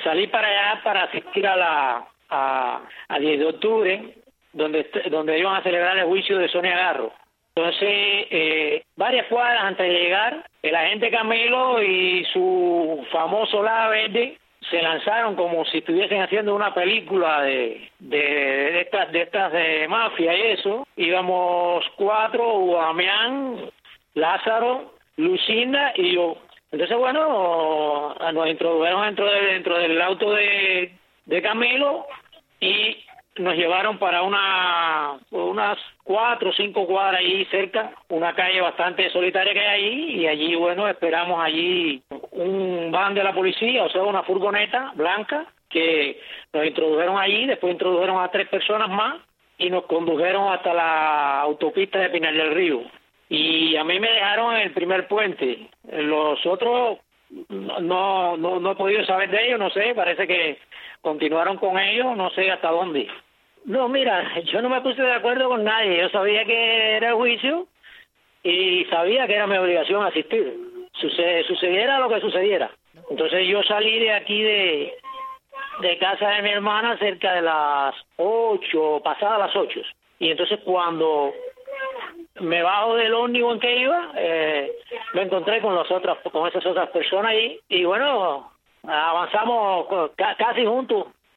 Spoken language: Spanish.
salí para allá para asistir a 10 de octubre, donde iban a celebrar el juicio de Sonia Garro. Entonces, varias cuadras antes de llegar, el agente Camilo y su famoso Lada Verde se lanzaron como si estuviesen haciendo una película de estas de mafia y eso. Íbamos 4, Damián, Lázaro, Lucinda y yo. Entonces, bueno, nos introdujeron dentro del auto de Camilo y nos llevaron para unas 4 o 5 cuadras allí cerca, una calle bastante solitaria que hay ahí, y allí, bueno, esperamos allí un van de la policía, o sea, una furgoneta blanca, que nos introdujeron allí, después introdujeron a 3 personas más y nos condujeron hasta la autopista de Pinar del Río. Y a mí me dejaron en el primer puente. Los otros no he podido saber de ellos, no sé, parece que continuaron con ellos, no sé hasta dónde. No, mira, yo no me puse de acuerdo con nadie. Yo sabía que era el juicio y sabía que era mi obligación asistir. Sucediera lo que sucediera. Entonces yo salí de aquí de casa de mi hermana cerca de las 8, pasadas las 8. Y entonces cuando me bajo del ómnibus en que iba, me encontré con esas otras personas ahí, y bueno, avanzamos casi juntos